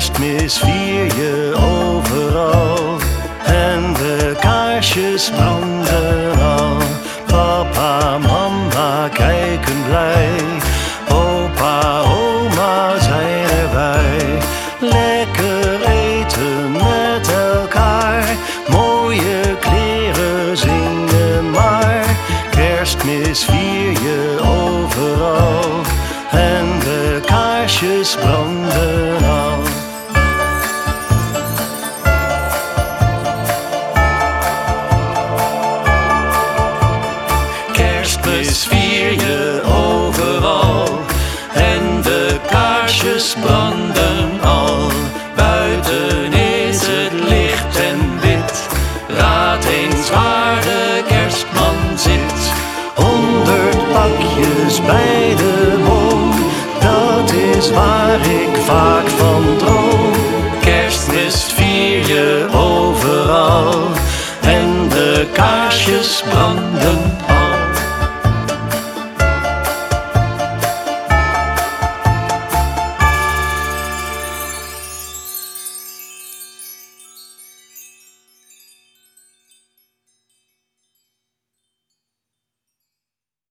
Kerstmis vier je overal en de kaarsjes branden al. Papa, mama kijken blij, opa, oma zijn erbij. Lekker eten met elkaar, mooie kleren zingen maar. Kerstmis vier je overal en de kaarsjes branden al. Kerstmis vier je overal en de kaarsjes branden al. Buiten is het licht en wit, raad eens waar de kerstman zit. 100 pakjes bij de boom, dat is waar ik vaak van droom. Kerstmis